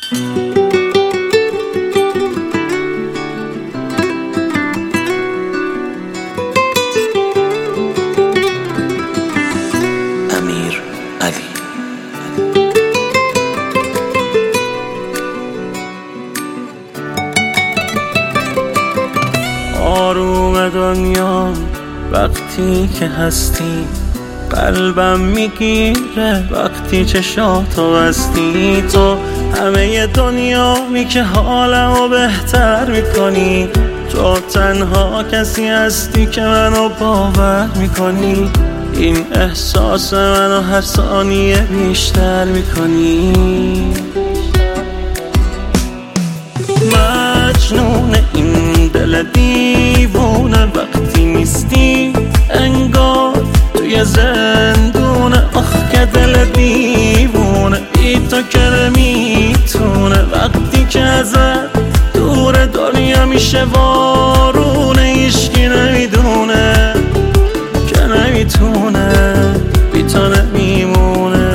امیر علی. آروم دنیا وقتی که هستی، قلبم میگیره وقتی چشاتو بستی. تو همه دنیایی که حالمو بهتر میکنی، تو تنها کسی هستی که منو باور میکنی. این احساس منو هر ثانیه بیشتر میکنی. مجنون این دل دیوونه وقتی نیستی، انگار توی زندونه. آخ که دل دیوونه بی تو که نمیتونه. وقتی که ازت دور دنیا میشه وارونه، هیچکی نمیدونه که نمیتونه بی تو نمیمونه.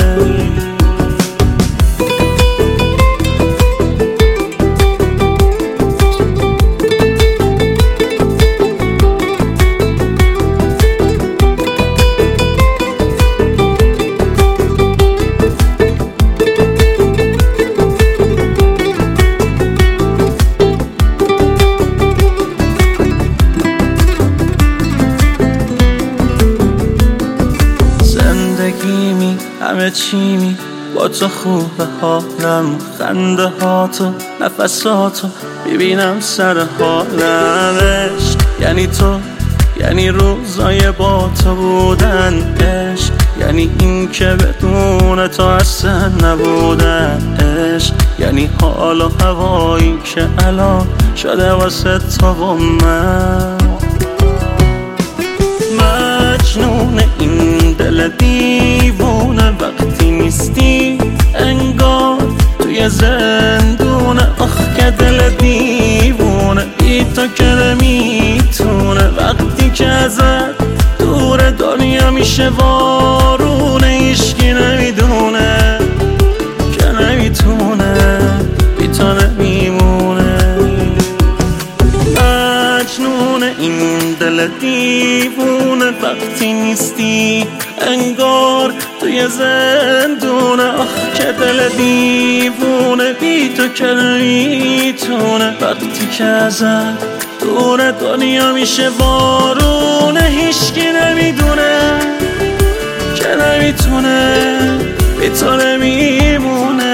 زندگیمی همه چیمی با تو خوبه، حالم خنده هاتو نفساتو ببینم سر حالم. عشق یعنی تو، یعنی روزای با تو بودن. عشق یعنی این که بدون تو اصلا نبودن. عشق یعنی حال و هوایی که الان شده واسه تو و من. مجنون این دل دیوونه وقتی نیستی، انگار توی زندونه. آخ که دل دیوونه بی تو که نمیتونه. وقتی که ازت دور دنیا میشه وارونه، هیچکی نمیدونه که نمیتونه بی تو نمیمونه. مجنون این دل دیوونه وقتی نیستی، انگار توی زندونه. آخ که دل دیوونه بی تو که نمیتونه. وقتی که ازت دور دنیا میشه بارونه، هیچکی نمیدونه که نمیتونه بی تو نمیمونه.